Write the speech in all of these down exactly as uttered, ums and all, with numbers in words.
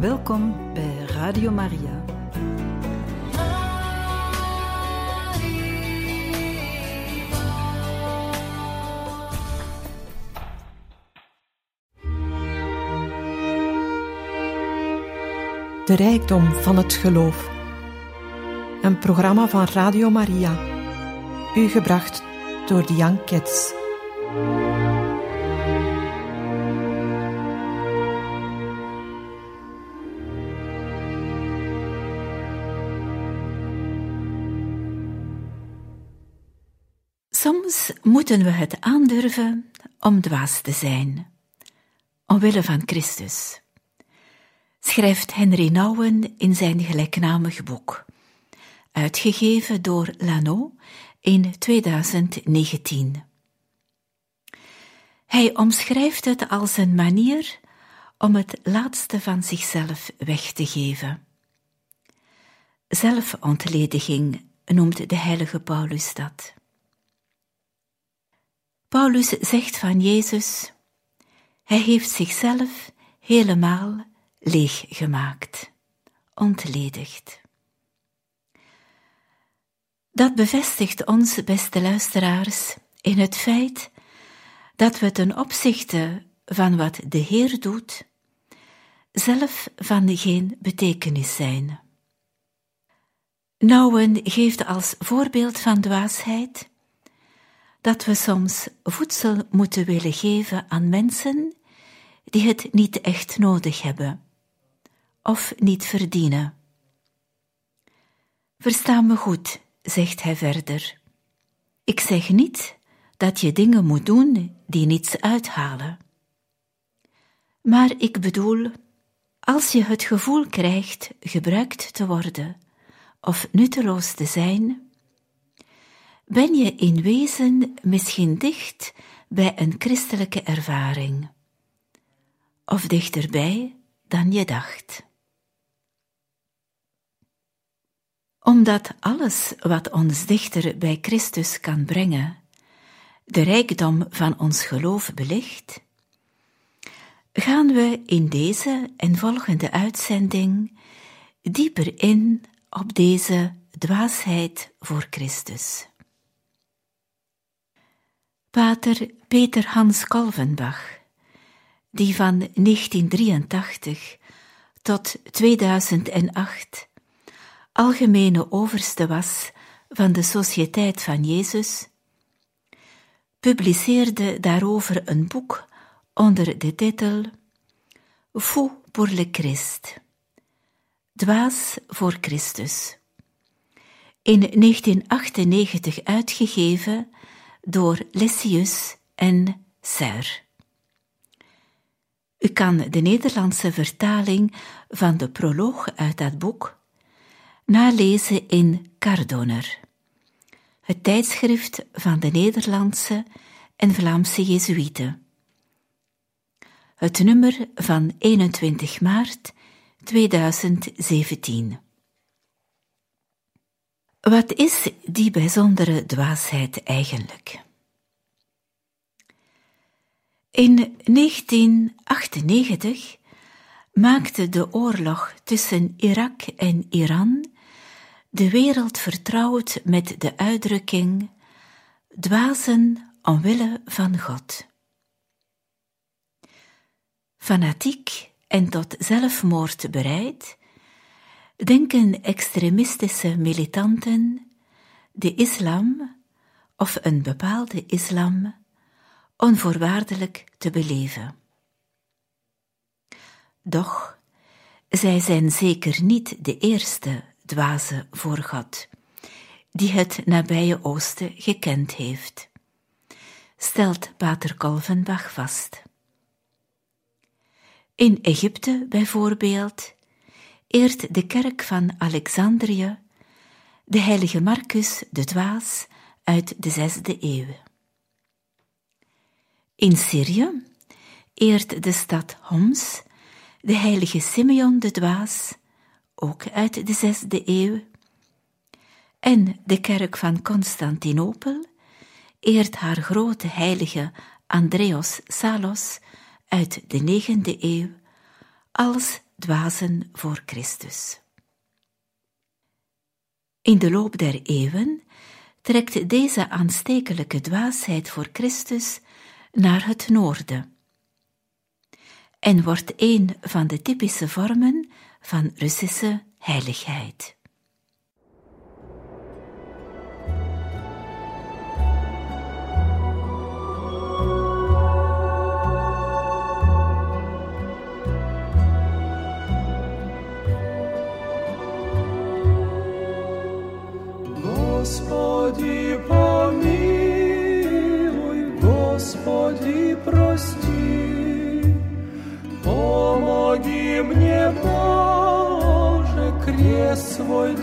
Welkom bij Radio Maria. De rijkdom van het geloof. Een programma van Radio Maria. U gebracht door Dian Ketz. Soms moeten we het aandurven om dwaas te zijn, omwille van Christus, schrijft Henry Nouwen in zijn gelijknamig boek, uitgegeven door Lano in tweeduizend negentien. Hij omschrijft het als een manier om het laatste van zichzelf weg te geven. Zelfontlediging noemt de heilige Paulus dat. Paulus zegt van Jezus, hij heeft zichzelf helemaal leeg gemaakt, ontledigd. Dat bevestigt ons, beste luisteraars, in het feit dat we ten opzichte van wat de Heer doet, zelf van geen betekenis zijn. Nouwen geeft als voorbeeld van dwaasheid dat we soms voedsel moeten willen geven aan mensen die het niet echt nodig hebben of niet verdienen. Versta me goed, zegt hij verder. Ik zeg niet dat je dingen moet doen die niets uithalen. Maar ik bedoel, als je het gevoel krijgt gebruikt te worden of nutteloos te zijn, ben je in wezen misschien dicht bij een christelijke ervaring, of dichterbij dan je dacht. Omdat alles wat ons dichter bij Christus kan brengen, de rijkdom van ons geloof belicht, gaan we in deze en volgende uitzending dieper in op deze dwaasheid voor Christus. Pater Peter Hans Kolvenbach, die van negentien drieëntachtig tot tweeduizend acht algemene overste was van de Sociëteit van Jezus, publiceerde daarover een boek onder de titel Fou pour le Christ, Dwaas voor Christus, in negentien achtennegentig uitgegeven door Lessius en Serre. U kan de Nederlandse vertaling van de proloog uit dat boek nalezen in Cardonner, het tijdschrift van de Nederlandse en Vlaamse Jezuïeten. Het nummer van eenentwintig maart tweeduizend zeventien. Wat is die bijzondere dwaasheid eigenlijk? In negentien achtennegentig maakte de oorlog tussen Irak en Iran de wereld vertrouwd met de uitdrukking dwazen omwille van God. Fanatiek en tot zelfmoord bereid, denken extremistische militanten de islam of een bepaalde islam onvoorwaardelijk te beleven. Doch, zij zijn zeker niet de eerste dwaze voor God, die het nabije Oosten gekend heeft, stelt Pater Kolvenbach vast. In Egypte bijvoorbeeld eert de kerk van Alexandrië de heilige Marcus de Dwaas uit de zesde eeuw. In Syrië eert de stad Homs de heilige Simeon de Dwaas, ook uit de zesde eeuw, en de kerk van Constantinopel eert haar grote heilige Andreas Salos uit de negende eeuw als dwazen voor Christus. In de loop der eeuwen trekt deze aanstekelijke dwaasheid voor Christus naar het noorden en wordt een van de typische vormen van Russische heiligheid. Господи, помилуй, Господи, прости, помоги мне, Боже, крест свой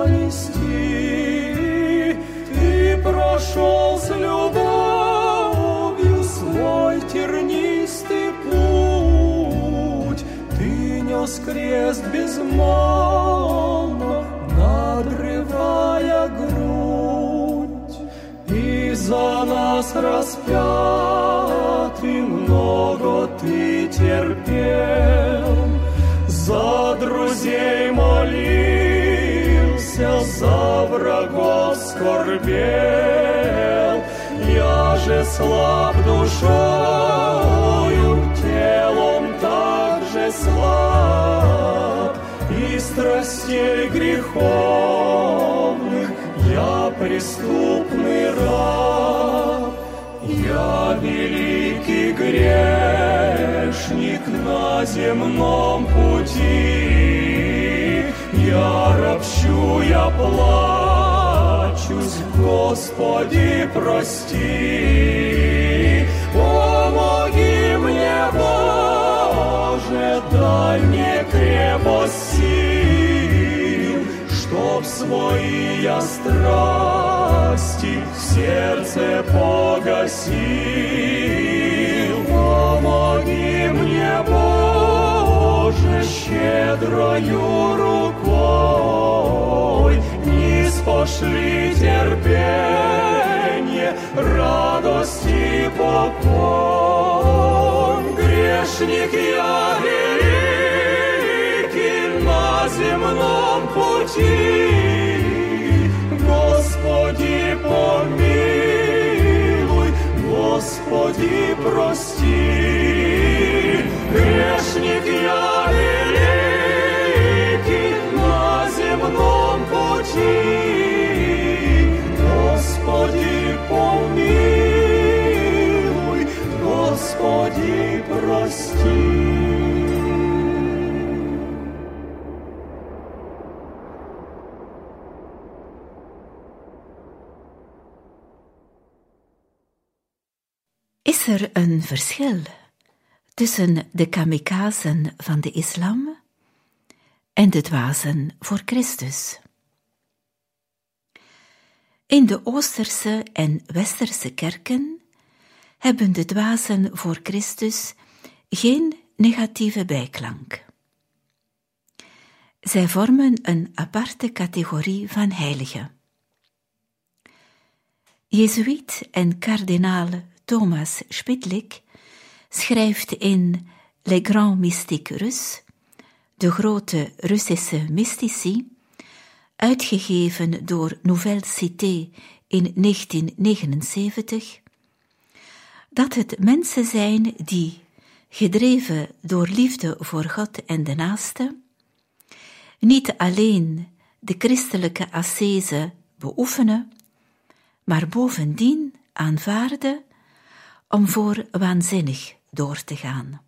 донести. Ты прошел с любовью свой тернистый путь, Ты нес крест безмолвно, надрывая грудь, и за нас распятый много Ты терпел, за друзей молился, за врагов скорбел. Я же слаб душою, телом также слаб, и страстей греховных я преступный раб. Я великий грешник на земном пути, я ропщу, я плачусь, Господи, прости. Помоги мне, Боже, дай мне крепость сил, чтоб свои я страсти в сердце погасил. Помоги мне, Боже, щедрою рукой, низ пошли терпение, радость и покой. Грешник я великий на земном пути, Господи, помилуй, Господи, прости. Грешник я великий на земном пути, Господи, помилуй, Господи, прости. Is er een verschil tussen de kamikazen van de islam en de dwazen voor Christus? In de Oosterse en Westerse kerken hebben de dwazen voor Christus geen negatieve bijklank. Zij vormen een aparte categorie van heiligen. Jezuïet en kardinaal Thomas Spitlik schrijft in Les Grands Mystiques Russes, de grote Russische mystici, uitgegeven door Nouvelle Cité in negentien negenenzeventig, dat het mensen zijn die, gedreven door liefde voor God en de naaste, niet alleen de christelijke ascese beoefenen, maar bovendien aanvaarden om voor waanzinnig door te gaan.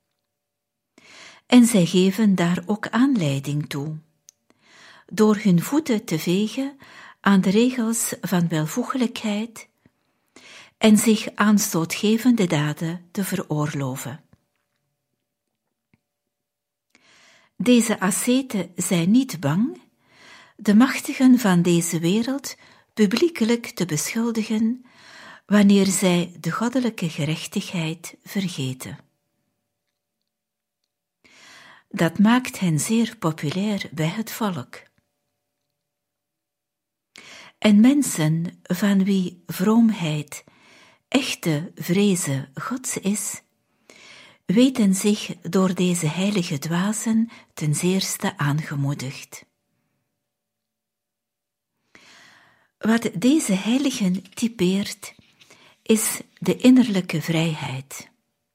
En zij geven daar ook aanleiding toe, door hun voeten te vegen aan de regels van welvoegelijkheid en zich aanstootgevende daden te veroorloven. Deze asceten zijn niet bang de machtigen van deze wereld publiekelijk te beschuldigen wanneer zij de goddelijke gerechtigheid vergeten. Dat maakt hen zeer populair bij het volk. En mensen van wie vroomheid echte vreze Gods is, weten zich door deze heilige dwazen ten zeerste aangemoedigd. Wat deze heiligen typeert, is de innerlijke vrijheid.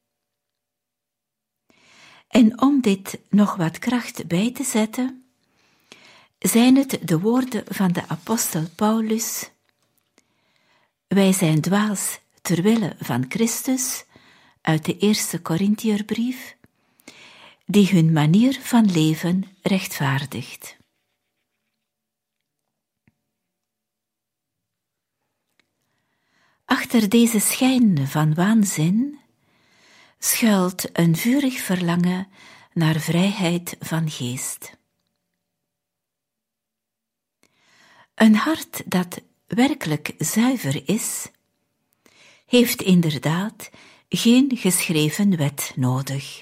En om dit nog wat kracht bij te zetten, zijn het de woorden van de apostel Paulus: wij zijn dwaas ter wille van Christus, uit de eerste Korintierbrief, die hun manier van leven rechtvaardigt. Achter deze schijn van waanzin schuilt een vurig verlangen naar vrijheid van geest. Een hart dat werkelijk zuiver is, heeft inderdaad geen geschreven wet nodig.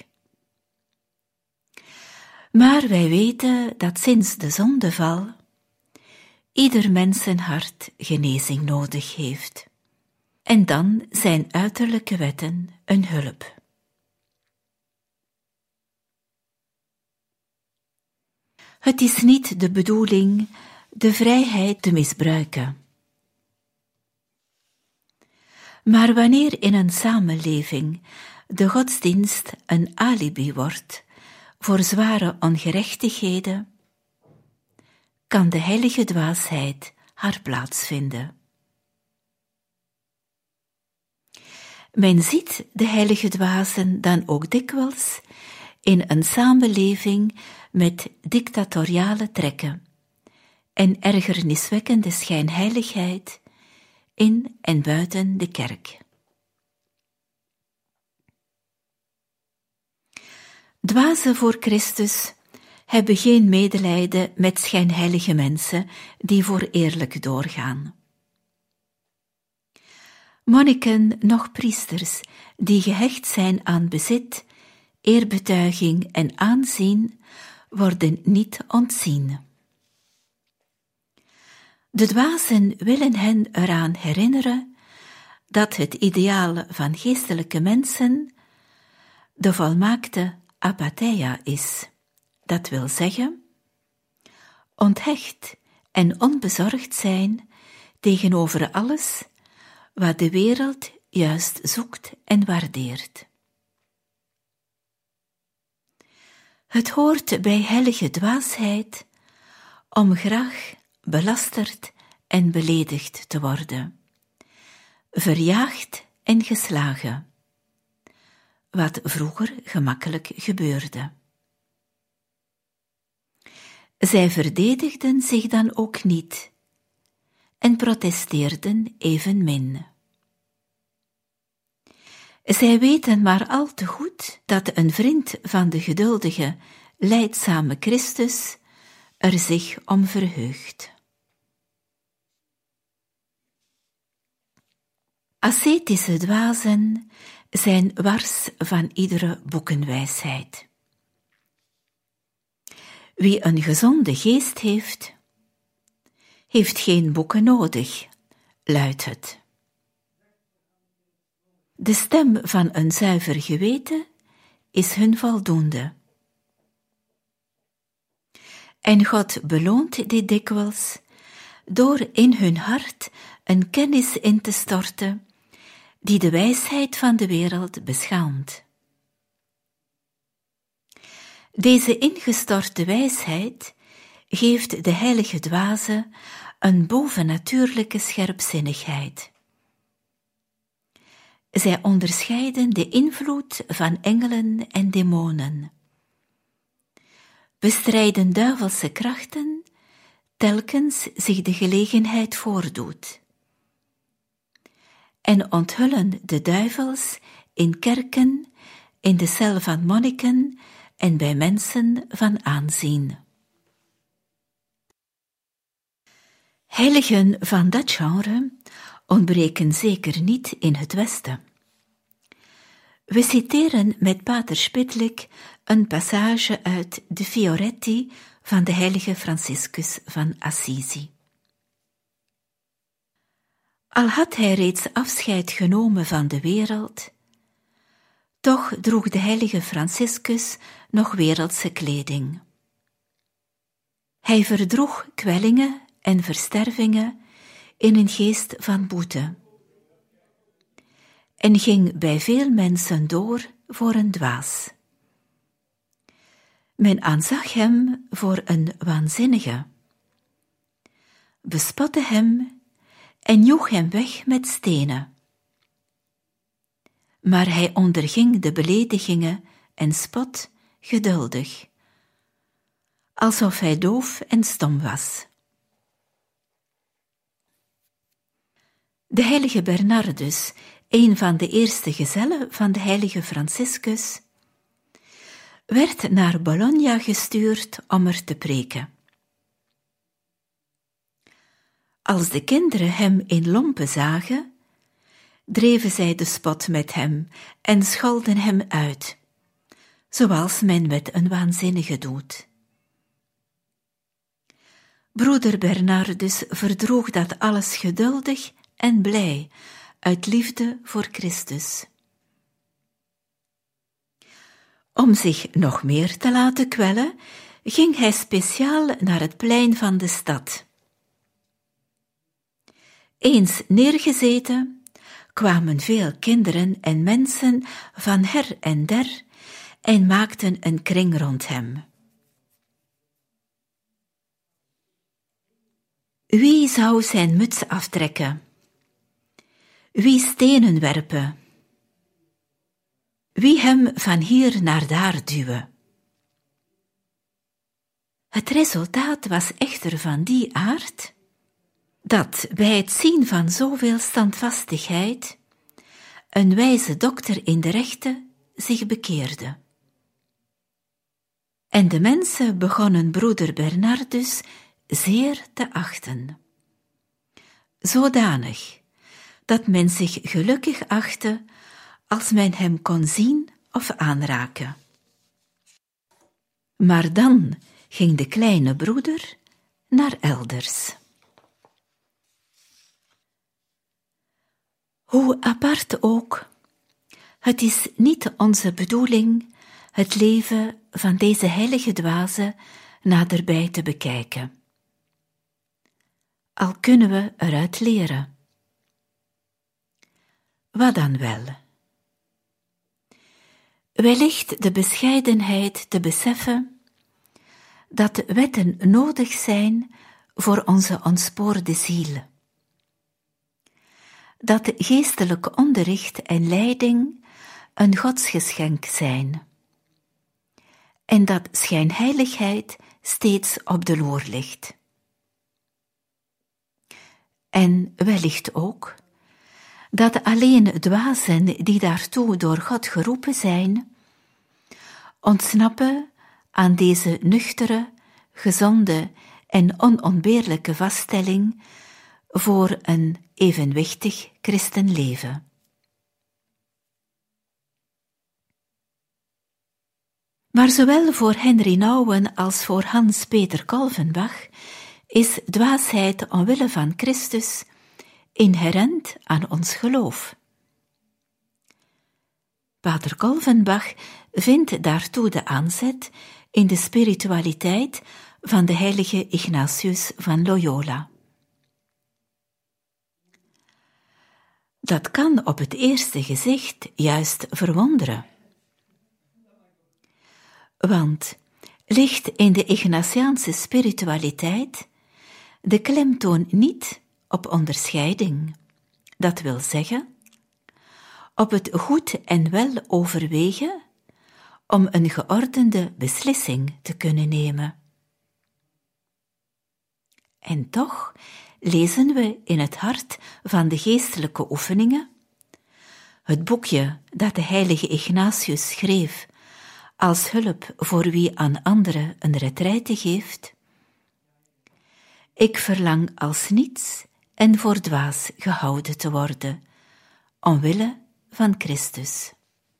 Maar wij weten dat sinds de zondeval ieder mensenhart genezing nodig heeft. En dan zijn uiterlijke wetten een hulp. Het is niet de bedoeling de vrijheid te misbruiken. Maar wanneer in een samenleving de godsdienst een alibi wordt voor zware ongerechtigheden, kan de heilige dwaasheid haar plaats vinden. Men ziet de heilige dwazen dan ook dikwijls in een samenleving met dictatoriale trekken en ergerniswekkende schijnheiligheid in en buiten de kerk. Dwazen voor Christus hebben geen medelijden met schijnheilige mensen die voor eerlijk doorgaan. Monniken, noch priesters, die gehecht zijn aan bezit, eerbetuiging en aanzien, worden niet ontzien. De dwazen willen hen eraan herinneren dat het ideaal van geestelijke mensen de volmaakte apatheia is, dat wil zeggen, onthecht en onbezorgd zijn tegenover alles wat de wereld juist zoekt en waardeert. Het hoort bij heilige dwaasheid om graag belasterd en beledigd te worden, verjaagd en geslagen, wat vroeger gemakkelijk gebeurde. Zij verdedigden zich dan ook niet en protesteerden evenmin. Zij weten maar al te goed dat een vriend van de geduldige, lijdzame Christus er zich om verheugt. Ascetische dwazen zijn wars van iedere boekenwijsheid. Wie een gezonde geest heeft, heeft geen boeken nodig, luidt het. De stem van een zuiver geweten is hun voldoende. En God beloont dit dikwijls door in hun hart een kennis in te storten die de wijsheid van de wereld beschaamt. Deze ingestorte wijsheid geeft de heilige dwaze een bovennatuurlijke scherpzinnigheid. Zij onderscheiden de invloed van engelen en demonen, bestrijden duivelse krachten telkens zich de gelegenheid voordoet, en onthullen de duivels in kerken, in de cel van monniken en bij mensen van aanzien. Heiligen van dat genre ontbreken zeker niet in het Westen. We citeren met pater Spitlik een passage uit de Fioretti van de heilige Franciscus van Assisi. Al had hij reeds afscheid genomen van de wereld, Toch droeg de heilige Franciscus nog wereldse kleding. Hij verdroeg kwellingen en verstervingen in een geest van boete en ging bij veel mensen door voor een dwaas. Men aanzag hem voor een waanzinnige, bespotte hem en joeg hem weg met stenen. Maar hij onderging de beledigingen en spot geduldig, alsof hij doof en stom was. De heilige Bernardus, een van de eerste gezellen van de heilige Franciscus, werd naar Bologna gestuurd om er te preken. Als de kinderen hem in lompen zagen, dreven zij de spot met hem en scholden hem uit, zoals men met een waanzinnige doet. Broeder Bernardus verdroeg dat alles geduldig en blij, uit liefde voor Christus. Om zich nog meer te laten kwellen, ging hij speciaal naar het plein van de stad. Eens neergezeten, kwamen veel kinderen en mensen van her en der en maakten een kring rond hem. Wie zou zijn muts aftrekken? Wie stenen werpen? Wie hem van hier naar daar duwen? Het resultaat was echter van die aard, dat bij het zien van zoveel standvastigheid een wijze dokter in de rechten zich bekeerde. En de mensen begonnen broeder Bernardus zeer te achten. Zodanig dat men zich gelukkig achtte als men hem kon zien of aanraken. Maar dan ging de kleine broeder naar elders. Hoe apart ook, het is niet onze bedoeling het leven van deze heilige dwaze naderbij te bekijken. Al kunnen we eruit leren. Wat dan wel? Wellicht de bescheidenheid te beseffen dat wetten nodig zijn voor onze ontspoorde ziel. Dat geestelijk onderricht en leiding een godsgeschenk zijn. En dat schijnheiligheid steeds op de loer ligt. En wellicht ook dat alleen dwazen die daartoe door God geroepen zijn, ontsnappen aan deze nuchtere, gezonde en onontbeerlijke vaststelling voor een evenwichtig christenleven. Maar zowel voor Henry Nouwen als voor Hans Peter Kolvenbach is dwaasheid omwille van Christus inherent aan ons geloof. Pater Kolvenbach vindt daartoe de aanzet in de spiritualiteit van de heilige Ignatius van Loyola. Dat kan op het eerste gezicht juist verwonderen. Want ligt in de Ignatiaanse spiritualiteit de klemtoon niet op onderscheiding, dat wil zeggen, op het goed en wel overwegen om een geordende beslissing te kunnen nemen. En toch lezen we in het hart van de geestelijke oefeningen, het boekje dat de heilige Ignatius schreef als hulp voor wie aan anderen een retraite geeft: ik verlang als niets en voor dwaas gehouden te worden, omwille van Christus.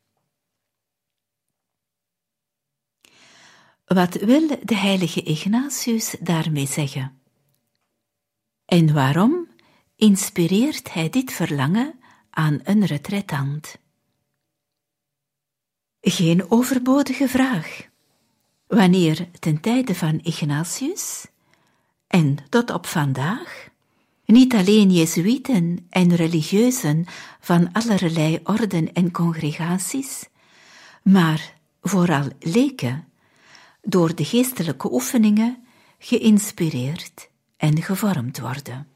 Wat wil de heilige Ignatius daarmee zeggen? En waarom inspireert hij dit verlangen aan een retraitant? Geen overbodige vraag. Wanneer ten tijde van Ignatius en tot op vandaag niet alleen Jezuïeten en religieuzen van allerlei orden en congregaties, maar vooral leken, door de geestelijke oefeningen geïnspireerd en gevormd worden.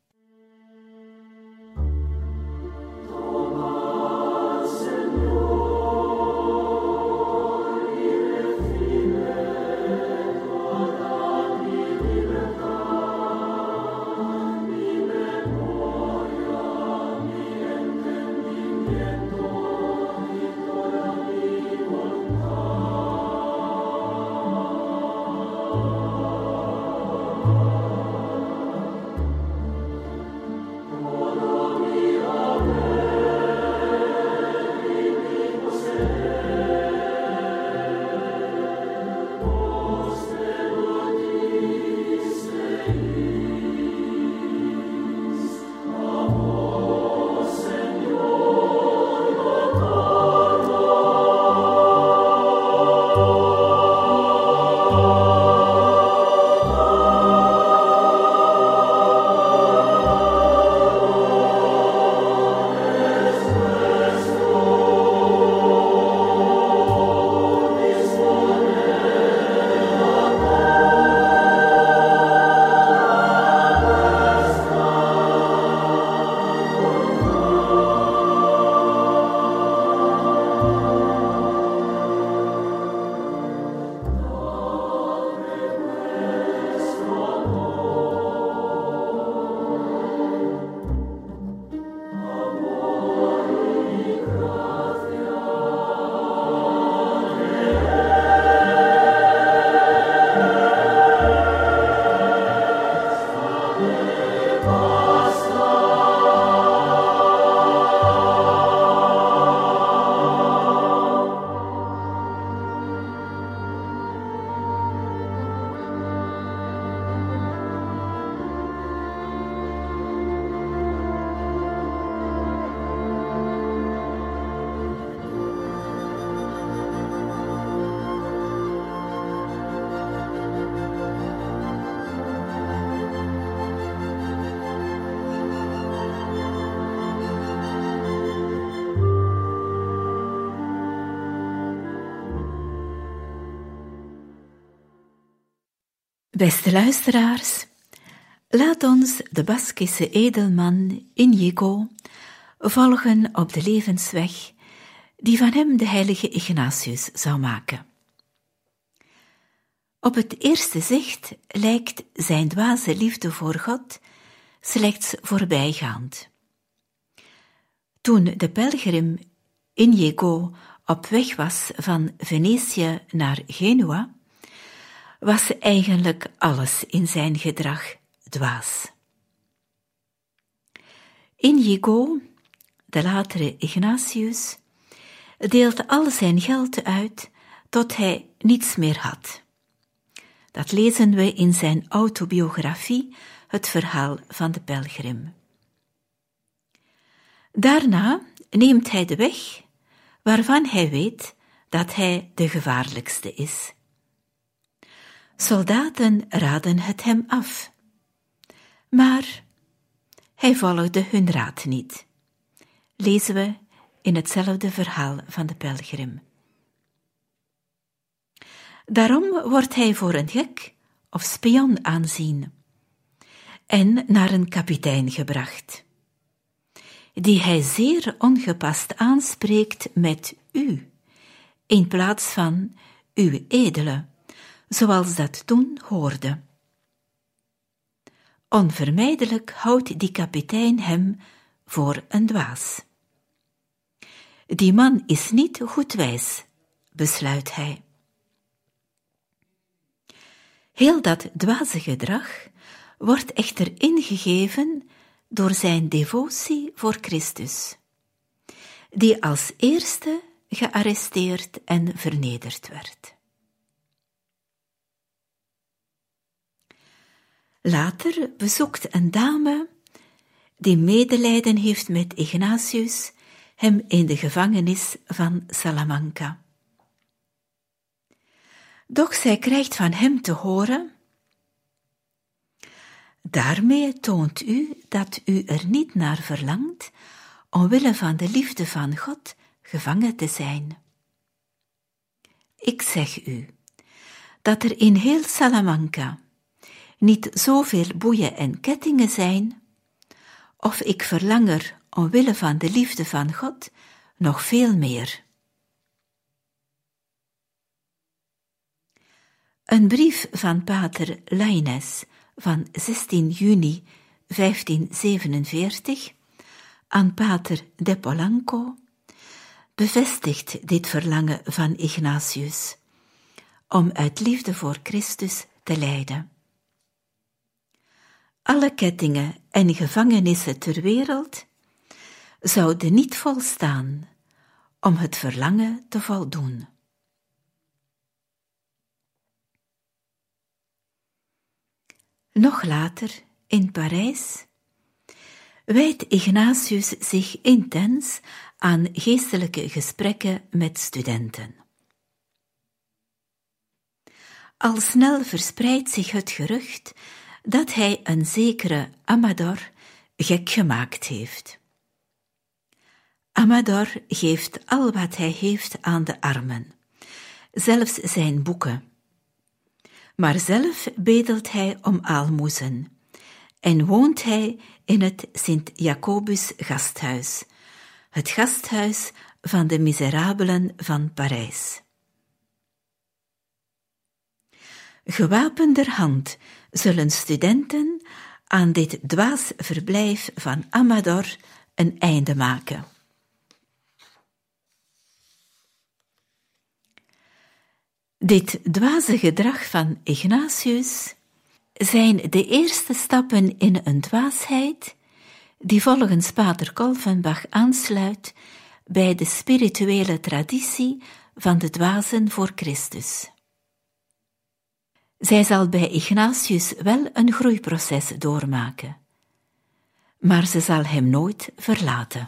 Beste luisteraars, laat ons de Baskische edelman Inigo volgen op de levensweg die van hem de heilige Ignatius zou maken. Op het eerste zicht lijkt zijn dwaze liefde voor God slechts voorbijgaand. Toen de pelgrim Inigo op weg was van Venetië naar Genua, was eigenlijk alles in zijn gedrag dwaas. Inigo, de latere Ignatius, deelde al zijn geld uit tot hij niets meer had. Dat lezen we in zijn autobiografie, het verhaal van de pelgrim. Daarna neemt hij de weg waarvan hij weet dat hij de gevaarlijkste is. Soldaten raden het hem af, maar hij volgde hun raad niet, lezen we in hetzelfde verhaal van de pelgrim. Daarom wordt hij voor een gek of spion aanzien en naar een kapitein gebracht, die hij zeer ongepast aanspreekt met u, in plaats van uw edele, zoals dat toen hoorde. Onvermijdelijk houdt die kapitein hem voor een dwaas. Die man is niet goedwijs, besluit hij. Heel dat dwaze gedrag wordt echter ingegeven door zijn devotie voor Christus, die als eerste gearresteerd en vernederd werd. Later bezoekt een dame die medelijden heeft met Ignatius hem in de gevangenis van Salamanca. Doch zij krijgt van hem te horen: daarmee toont u dat u er niet naar verlangt, omwille van de liefde van God, gevangen te zijn. Ik zeg u, dat er in heel Salamanca niet zoveel boeien en kettingen zijn, of ik verlang er, omwille van de liefde van God, nog veel meer. Een brief van pater Lainez van zestien juni vijftienzevenenveertig aan pater de Polanco bevestigt dit verlangen van Ignatius om uit liefde voor Christus te lijden. Alle kettingen en gevangenissen ter wereld zouden niet volstaan om het verlangen te voldoen. Nog later, in Parijs, wijdt Ignatius zich intens aan geestelijke gesprekken met studenten. Al snel verspreidt zich het gerucht dat hij een zekere Amador gek gemaakt heeft. Amador geeft al wat hij heeft aan de armen, zelfs zijn boeken. Maar zelf bedelt hij om aalmoezen en woont hij in het Sint-Jacobus gasthuis, het gasthuis van de miserabelen van Parijs. Gewapenderhand zullen studenten aan dit dwaas verblijf van Amador een einde maken. Dit dwaze gedrag van Ignatius zijn de eerste stappen in een dwaasheid die volgens pater Kolvenbach aansluit bij de spirituele traditie van de dwazen voor Christus. Zij zal bij Ignatius wel een groeiproces doormaken, maar ze zal hem nooit verlaten.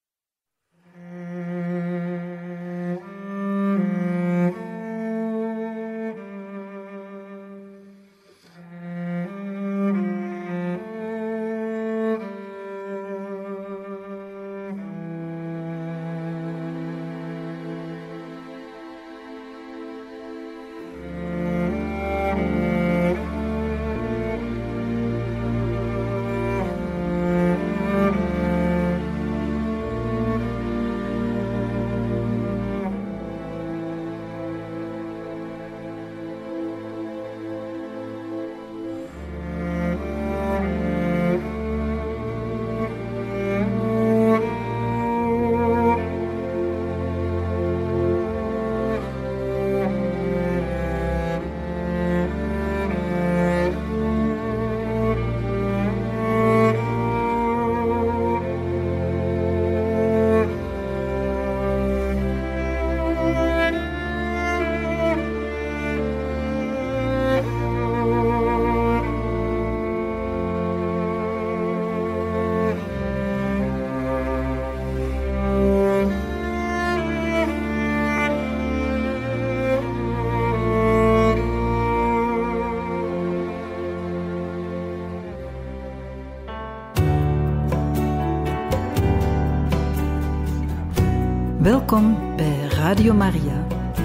Welkom bij Radio Maria.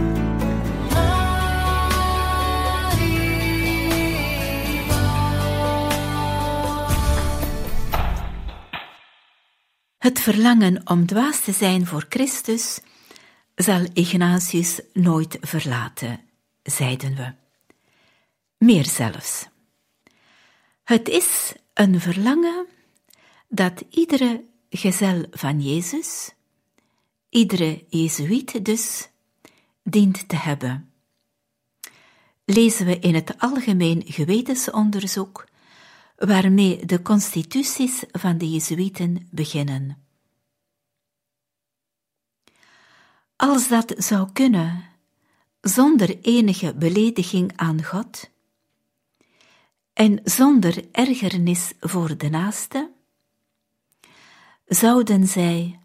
Het verlangen om dwaas te zijn voor Christus zal Ignatius nooit verlaten, zeiden we. Meer zelfs. Het is een verlangen dat iedere gezel van Jezus, iedere Jezuïet dus, dient te hebben. Lezen we in het algemeen gewetensonderzoek, waarmee de constituties van de Jezuïeten beginnen. Als dat zou kunnen, zonder enige belediging aan God en zonder ergernis voor de naaste, zouden zij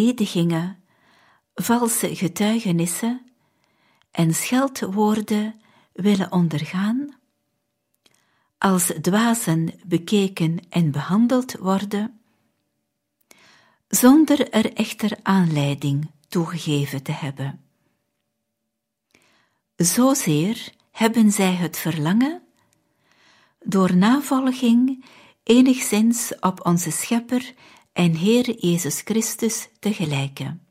beledigingen, valse getuigenissen en scheldwoorden willen ondergaan, als dwazen bekeken en behandeld worden, zonder er echter aanleiding toegegeven te hebben. Zozeer hebben zij het verlangen door navolging enigszins op onze Schepper en Heer Jezus Christus te gelijken.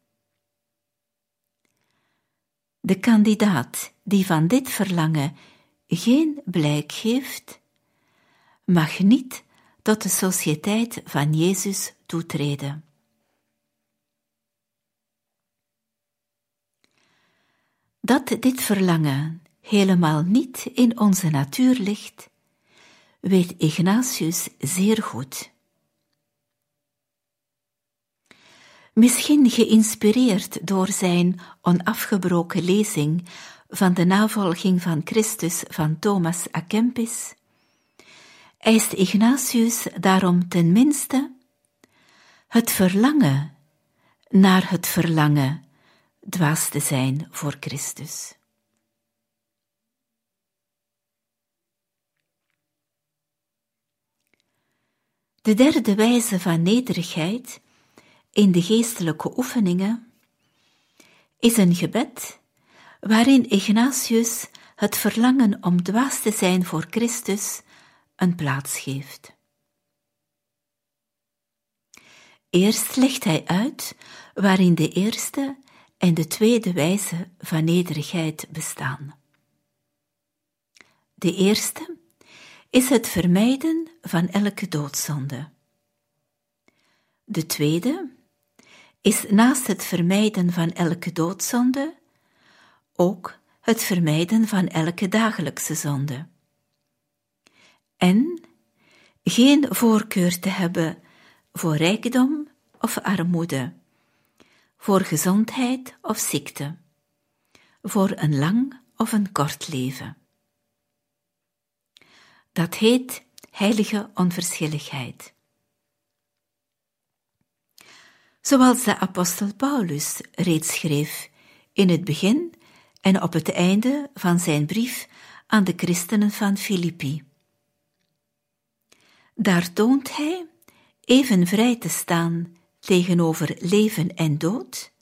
De kandidaat die van dit verlangen geen blijk geeft, mag niet tot de sociëteit van Jezus toetreden. Dat dit verlangen helemaal niet in onze natuur ligt, weet Ignatius zeer goed. Misschien geïnspireerd door zijn onafgebroken lezing van de navolging van Christus van Thomas à Kempis, eist Ignatius daarom ten minste het verlangen naar het verlangen dwaas te zijn voor Christus. De derde wijze van nederigheid in de geestelijke oefeningen is een gebed waarin Ignatius het verlangen om dwaas te zijn voor Christus een plaats geeft. Eerst legt hij uit waarin de eerste en de tweede wijze van nederigheid bestaan. De eerste is het vermijden van elke doodzonde. De tweede is naast het vermijden van elke doodzonde ook het vermijden van elke dagelijkse zonde. En geen voorkeur te hebben voor rijkdom of armoede, voor gezondheid of ziekte, voor een lang of een kort leven. Dat heet heilige onverschilligheid. Zoals de apostel Paulus reeds schreef in het begin en op het einde van zijn brief aan de christenen van Filippi. Daar toont hij even vrij te staan tegenover leven en dood,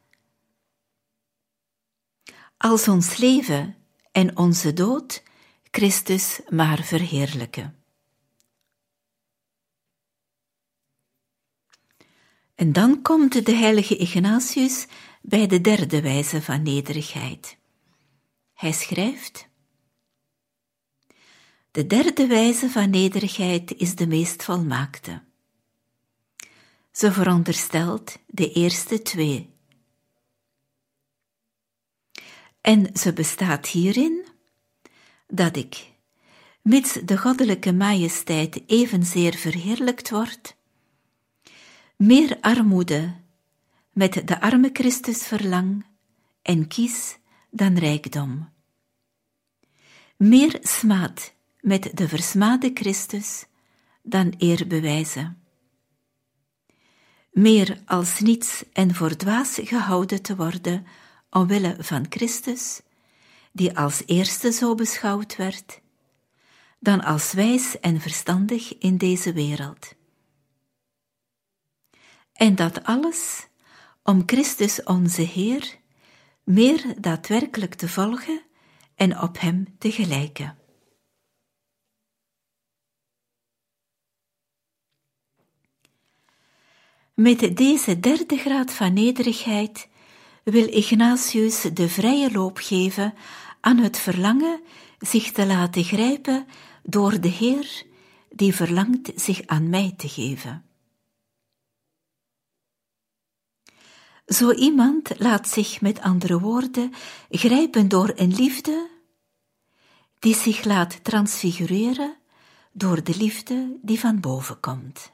als ons leven en onze dood Christus maar verheerlijken. En dan komt de heilige Ignatius bij de derde wijze van nederigheid. Hij schrijft: de derde wijze van nederigheid is de meest volmaakte. Ze veronderstelt de eerste twee. En ze bestaat hierin dat ik, mits de goddelijke majesteit evenzeer verheerlijkt wordt, meer armoede met de arme Christus verlang en kies dan rijkdom. Meer smaad met de versmade Christus dan eer bewijzen. Meer als niets en voor dwaas gehouden te worden omwille van Christus, die als eerste zo beschouwd werd, dan als wijs en verstandig in deze wereld. En dat alles om Christus onze Heer meer daadwerkelijk te volgen en op hem te gelijken. Met deze derde graad van nederigheid wil Ignatius de vrije loop geven aan het verlangen zich te laten grijpen door de Heer die verlangt zich aan mij te geven. Zo iemand laat zich met andere woorden grijpen door een liefde die zich laat transfigureren door de liefde die van boven komt.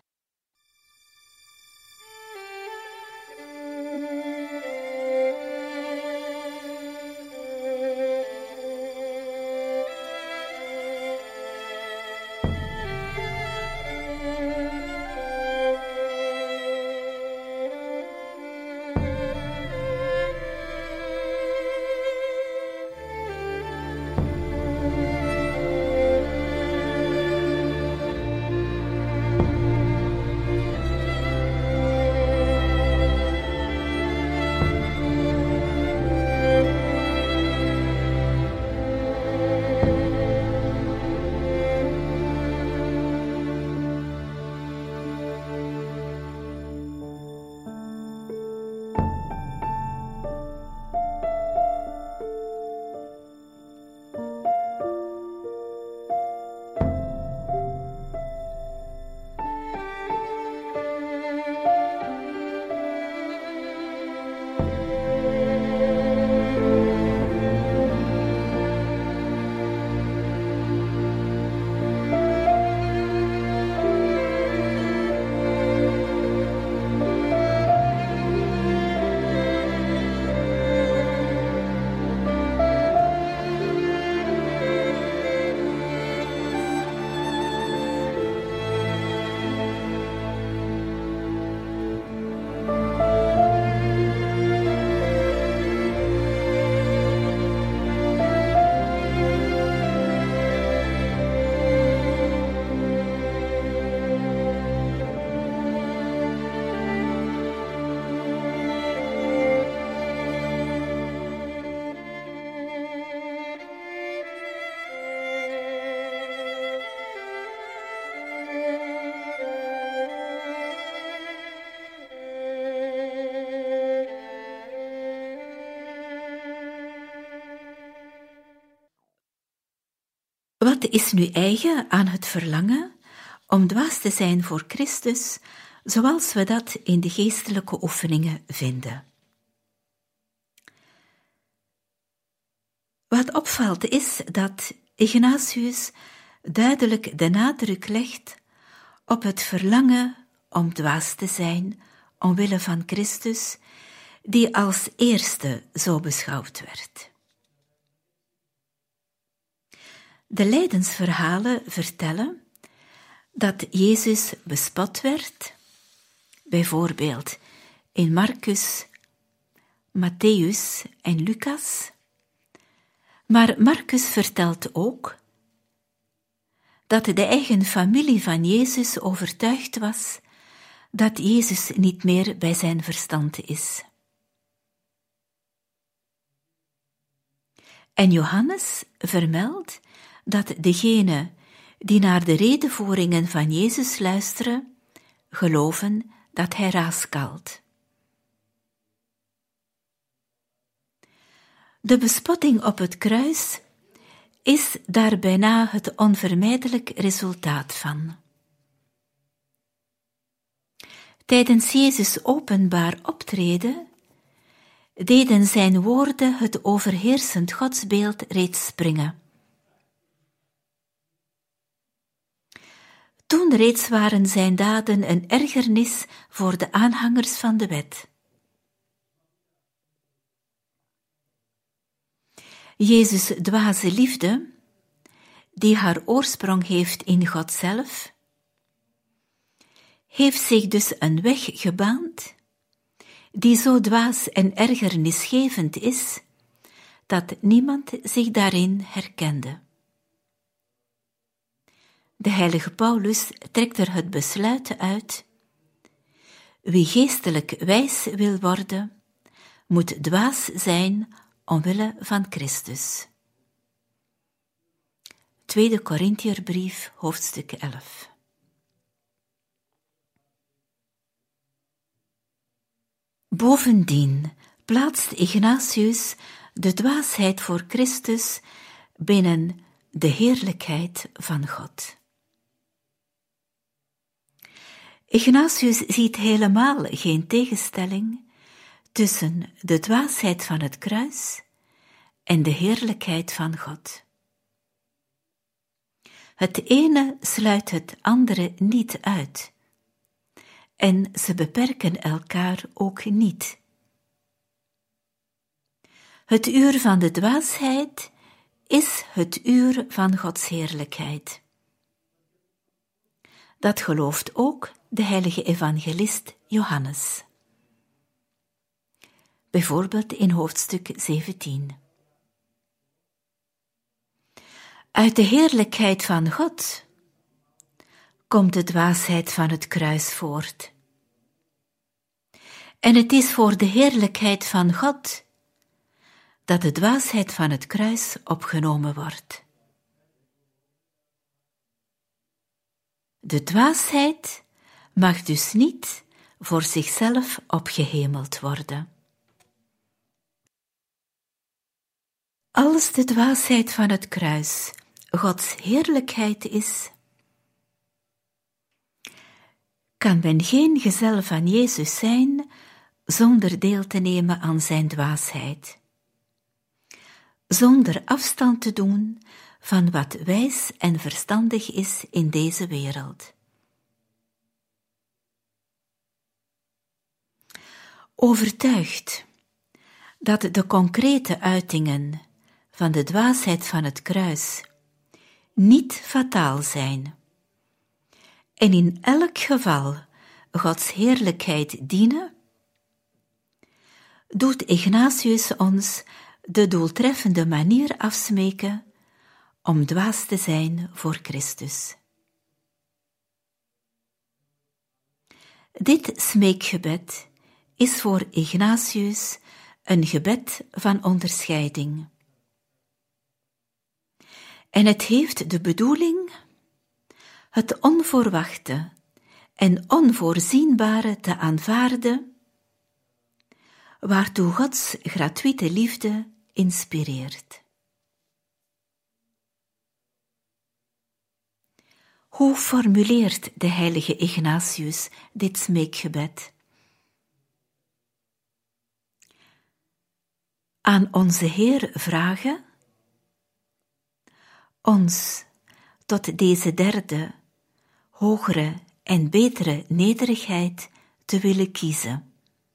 Wat is nu eigen aan het verlangen om dwaas te zijn voor Christus, zoals we dat in de geestelijke oefeningen vinden? Wat opvalt is dat Ignatius duidelijk de nadruk legt op het verlangen om dwaas te zijn omwille van Christus, die als eerste zo beschouwd werd. De lijdensverhalen vertellen dat Jezus bespot werd, bijvoorbeeld in Marcus, Matthäus en Lucas. Maar Marcus vertelt ook dat de eigen familie van Jezus overtuigd was dat Jezus niet meer bij zijn verstand is. En Johannes vermeldt dat degenen die naar de redevoeringen van Jezus luisteren, geloven dat hij raaskalt. De bespotting op het kruis is daar bijna het onvermijdelijk resultaat van. Tijdens Jezus' openbaar optreden deden zijn woorden het overheersend godsbeeld reeds springen. Toen reeds waren zijn daden een ergernis voor de aanhangers van de wet. Jezus' dwaze liefde, die haar oorsprong heeft in God zelf, heeft zich dus een weg gebaand die zo dwaas en ergernisgevend is, dat niemand zich daarin herkende. De heilige Paulus trekt er het besluit uit: wie geestelijk wijs wil worden, moet dwaas zijn omwille van Christus. Tweede Korintierbrief, hoofdstuk elf. Bovendien plaatst Ignatius de dwaasheid voor Christus binnen de heerlijkheid van God. Ignatius ziet helemaal geen tegenstelling tussen de dwaasheid van het kruis en de heerlijkheid van God. Het ene sluit het andere niet uit, en ze beperken elkaar ook niet. Het uur van de dwaasheid is het uur van Gods heerlijkheid. Dat gelooft ook de heilige evangelist Johannes. Bijvoorbeeld in hoofdstuk zeventien. Uit de heerlijkheid van God komt de dwaasheid van het kruis voort. En het is voor de heerlijkheid van God dat de dwaasheid van het kruis opgenomen wordt. De dwaasheid mag dus niet voor zichzelf opgehemeld worden. Als de dwaasheid van het kruis Gods heerlijkheid is, kan men geen gezel van Jezus zijn zonder deel te nemen aan zijn dwaasheid, zonder afstand te doen van wat wijs en verstandig is in deze wereld. Overtuigd dat de concrete uitingen van de dwaasheid van het kruis niet fataal zijn en in elk geval Gods heerlijkheid dienen, doet Ignatius ons de doeltreffende manier afsmeken om dwaas te zijn voor Christus. Dit smeekgebed is voor Ignatius een gebed van onderscheiding. En het heeft de bedoeling het onverwachte en onvoorzienbare te aanvaarden, waartoe Gods gratuite liefde inspireert. Hoe formuleert de heilige Ignatius dit smeekgebed? Aan onze Heer vragen ons tot deze derde, hogere en betere nederigheid te willen kiezen.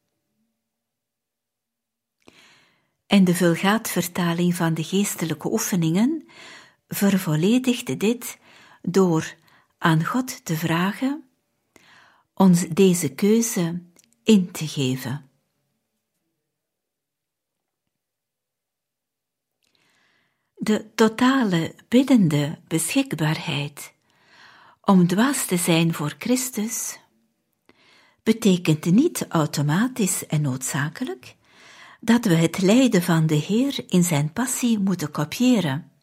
En de Vulgaatvertaling van de geestelijke oefeningen vervolledigt dit door aan God te vragen ons deze keuze in te geven. De totale biddende beschikbaarheid om dwaas te zijn voor Christus betekent niet automatisch en noodzakelijk dat we het lijden van de Heer in zijn passie moeten kopiëren.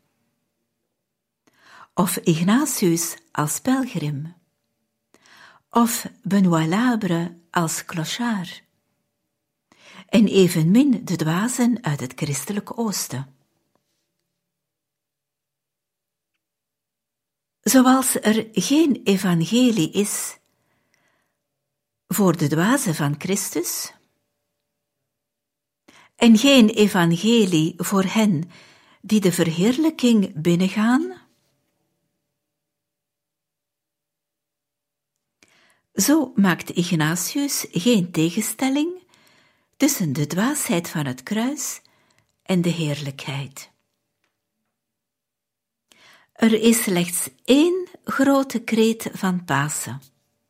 Of Ignatius als pelgrim, of Benoît Labre als clochard, en evenmin de dwazen uit het christelijke oosten. Zoals er geen evangelie is voor de dwazen van Christus, en geen evangelie voor hen die de verheerlijking binnengaan, zo maakt Ignatius geen tegenstelling tussen de dwaasheid van het kruis en de heerlijkheid. Er is slechts één grote kreet van Pasen.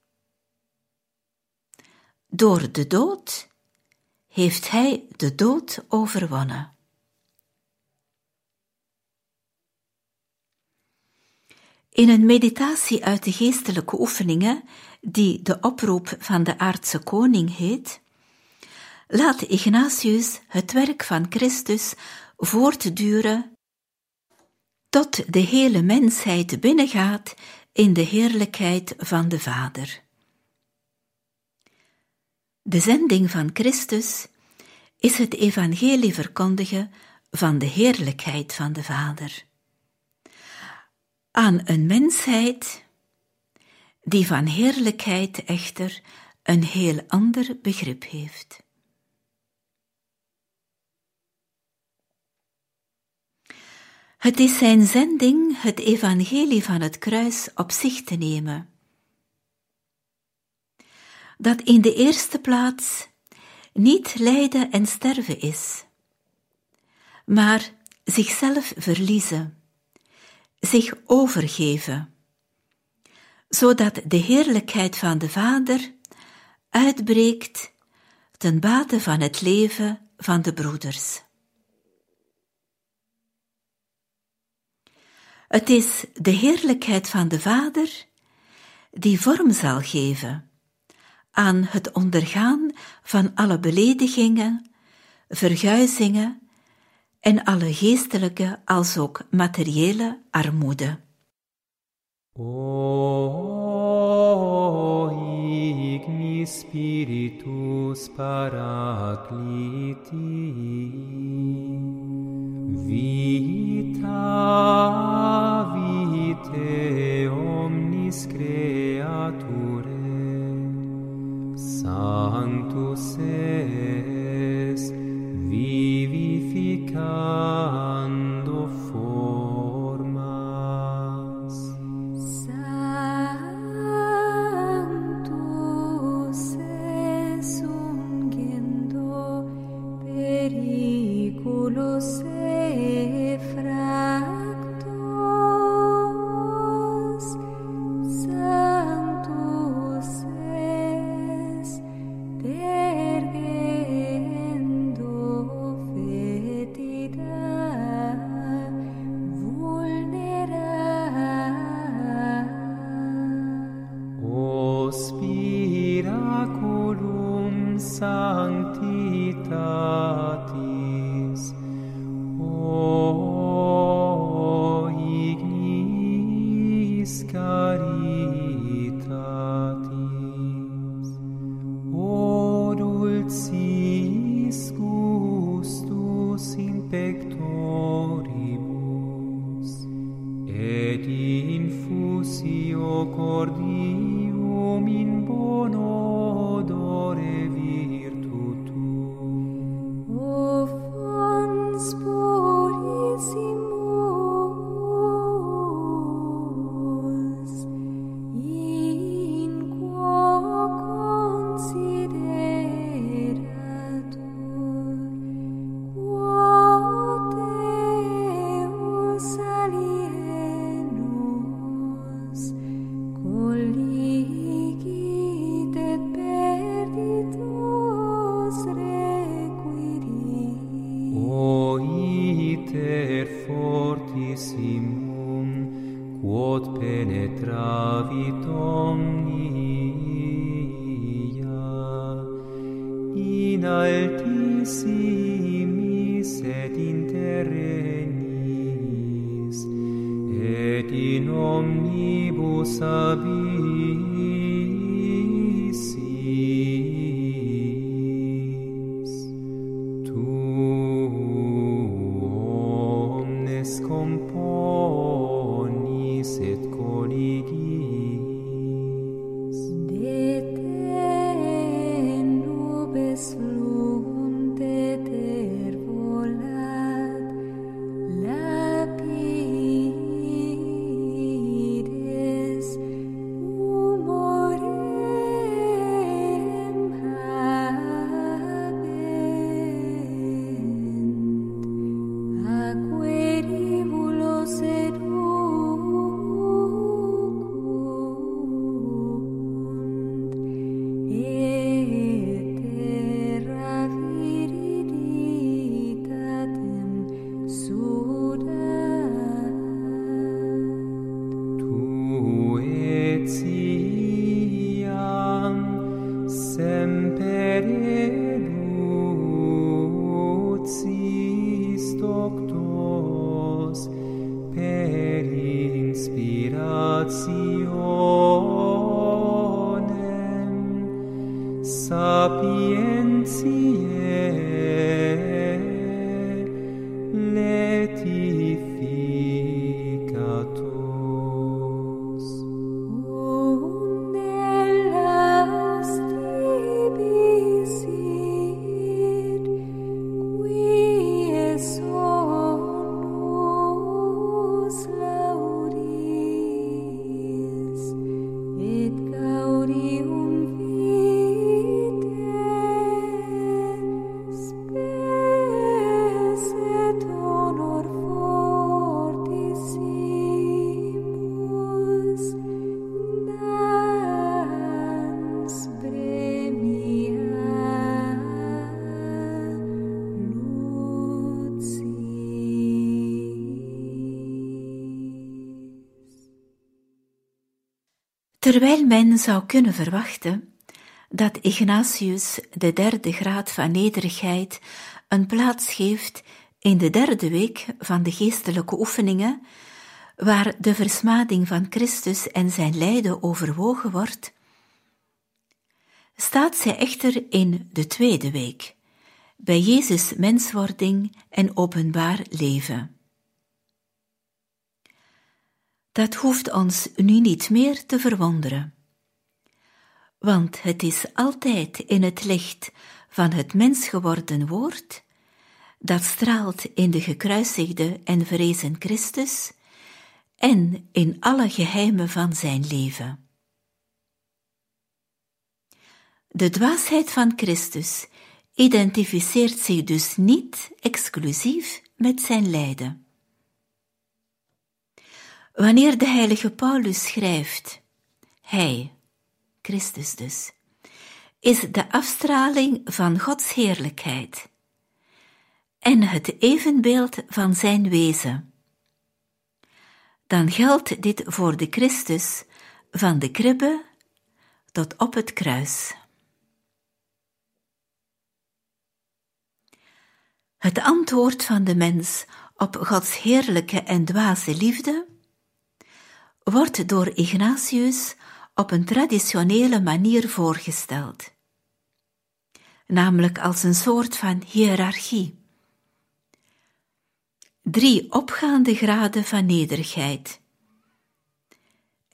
Door de dood heeft hij de dood overwonnen. In een meditatie uit de geestelijke oefeningen, die de oproep van de aardse koning heet, laat Ignatius het werk van Christus voortduren tot de hele mensheid binnengaat in de heerlijkheid van de Vader. De zending van Christus is het evangelie verkondigen van de heerlijkheid van de Vader. Aan een mensheid die van heerlijkheid echter een heel ander begrip heeft. Het is zijn zending het evangelie van het kruis op zich te nemen, dat in de eerste plaats niet lijden en sterven is, maar zichzelf verliezen, zich overgeven, zodat de heerlijkheid van de Vader uitbreekt ten bate van het leven van de broeders. Het is de heerlijkheid van de Vader die vorm zal geven aan het ondergaan van alle beledigingen, verguizingen en alle geestelijke als ook materiële armoede. O ignis spiritus paracliti, vita vitae omnis creature, sanctus es vivificando formas. Sanctus es ungendo periculos effractos. Sanctus es dergendo fetida vulnera. O spiraculum sanctitatis, o ignis caritatis, o dulcis gustus in pectoribus, et infusio cordium in bono odore virtutum. O fons purissimus, in quo consideratur, quod Deus alienus colligit et perditus requirit. O iter fortissimum, quod penetravit omnia, in altissimis et in terrenis, et in omnibus abyssis. Tu omnes componis et colligis. De te nubes fluunt et er volat, lapides humorem habent, aqueribulos educunt, et terra viriditatem sudat. Tu et siam semper educis doctos per inspirationem sapientiae letificatos. Unde laus tibi sit, quie sonus lauris, et gaudium vitae, spes et honor fortissimus, dans premia lucis. Terwijl men zou kunnen verwachten dat Ignatius de derde graad van nederigheid een plaats geeft in de derde week van de geestelijke oefeningen, waar de versmading van Christus en zijn lijden overwogen wordt, staat zij echter in de tweede week, bij Jezus' menswording en openbaar leven. Dat hoeft ons nu niet meer te verwonderen, want het is altijd in het licht van het mens geworden woord, dat straalt in de gekruisigde en verrezen Christus en in alle geheimen van zijn leven. De dwaasheid van Christus identificeert zich dus niet exclusief met zijn lijden. Wanneer de heilige Paulus schrijft, hij, Christus dus, is de afstraling van Gods heerlijkheid en het evenbeeld van zijn wezen, dan geldt dit voor de Christus van de kribbe tot op het kruis. Het antwoord van de mens op Gods heerlijke en dwaze liefde wordt door Ignatius op een traditionele manier voorgesteld, namelijk als een soort van hiërarchie. Drie opgaande graden van nederigheid,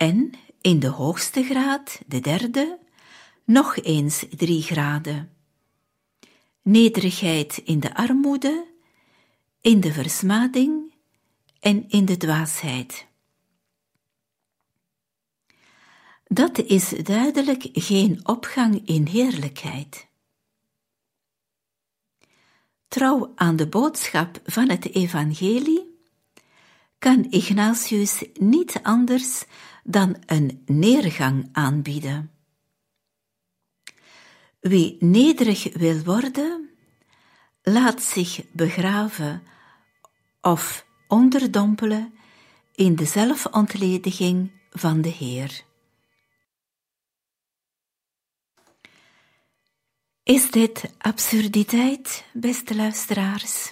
En in de hoogste graad, de derde, nog eens drie graden. Nederigheid in de armoede, in de versmading en in de dwaasheid. Dat is duidelijk geen opgang in heerlijkheid. Trouw aan de boodschap van het evangelie kan Ignatius niet anders dan een neergang aanbieden. Wie nederig wil worden, laat zich begraven of onderdompelen in de zelfontlediging van de Heer. Is dit absurditeit, beste luisteraars?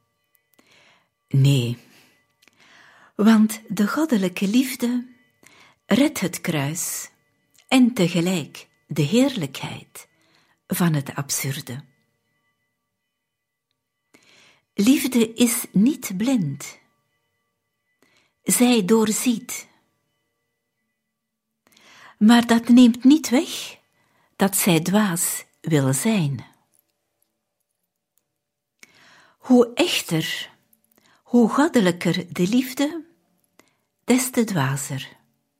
Nee, want de goddelijke liefde redt het kruis en tegelijk de heerlijkheid van het absurde. Liefde is niet blind. Zij doorziet. Maar dat neemt niet weg dat zij dwaas wil zijn. Hoe echter, hoe goddelijker de liefde, des te dwazer.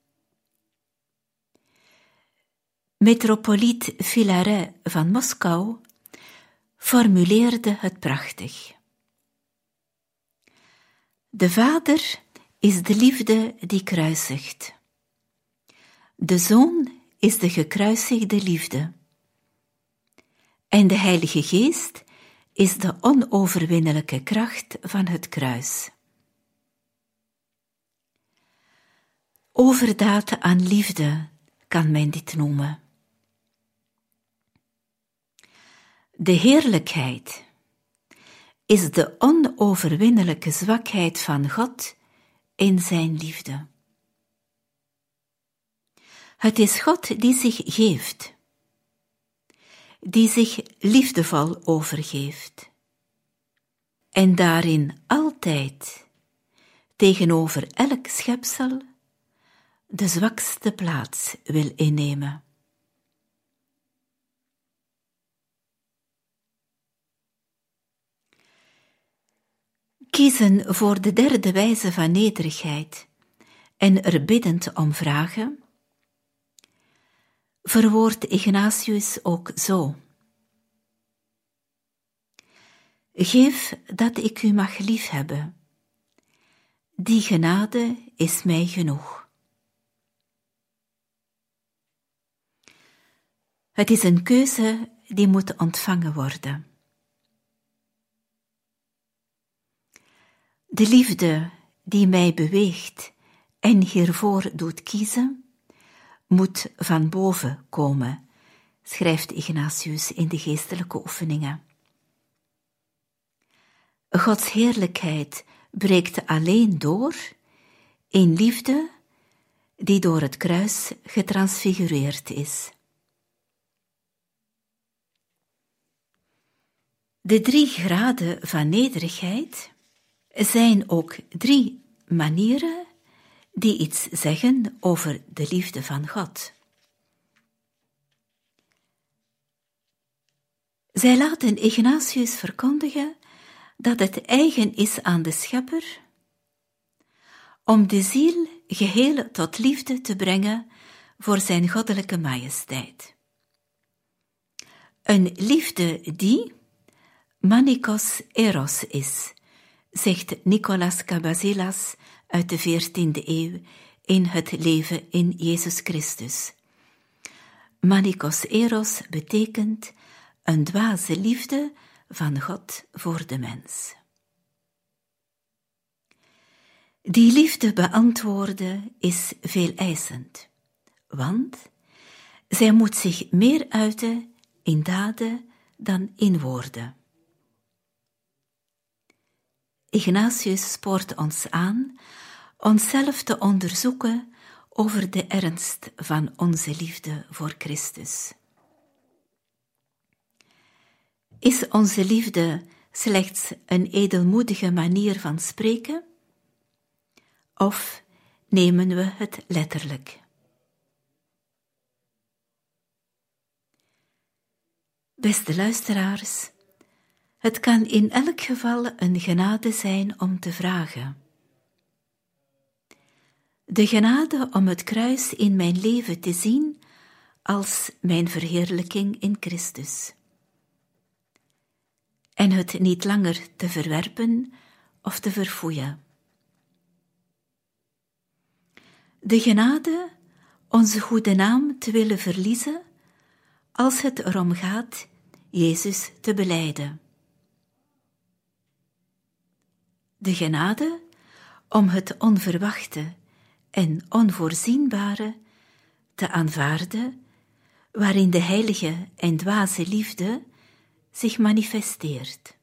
Metropoliet Filaret van Moskou formuleerde het prachtig. De Vader is de liefde die kruisigt. De Zoon is de gekruisigde liefde. En de Heilige Geest is de onoverwinnelijke kracht van het kruis. Overdaad aan liefde kan men dit noemen. De heerlijkheid is de onoverwinnelijke zwakheid van God in zijn liefde. Het is God die zich geeft, die zich liefdevol overgeeft en daarin altijd tegenover elk schepsel de zwakste plaats wil innemen. Kiezen voor de derde wijze van nederigheid en er biddend om vragen, verwoordt Ignatius ook zo. Geef dat ik u mag liefhebben. Die genade is mij genoeg. Het is een keuze die moet ontvangen worden. De liefde die mij beweegt en hiervoor doet kiezen, moet van boven komen, schrijft Ignatius in de geestelijke oefeningen. Gods heerlijkheid breekt alleen door in liefde die door het kruis getransfigureerd is. De drie graden van nederigheid zijn ook drie manieren die iets zeggen over de liefde van God. Zij laten Ignatius verkondigen dat het eigen is aan de Schepper om de ziel geheel tot liefde te brengen voor zijn goddelijke majesteit. Een liefde die manikos eros is, zegt Nicolas Cabasilas uit de veertiende eeuw in Het leven in Jezus Christus. Manikos eros betekent een dwaze liefde van God voor de mens. Die liefde beantwoorden is veeleisend, want zij moet zich meer uiten in daden dan in woorden. Ignatius spoort ons aan onszelf te onderzoeken over de ernst van onze liefde voor Christus. Is onze liefde slechts een edelmoedige manier van spreken? Of nemen we het letterlijk? Beste luisteraars, het kan in elk geval een genade zijn om te vragen. De genade om het kruis in mijn leven te zien als mijn verheerlijking in Christus. En het niet langer te verwerpen of te verfoeien. De genade onze goede naam te willen verliezen als het erom gaat Jezus te belijden. De genade om het onverwachte en onvoorzienbare te aanvaarden, waarin de heilige en dwaze liefde zich manifesteert.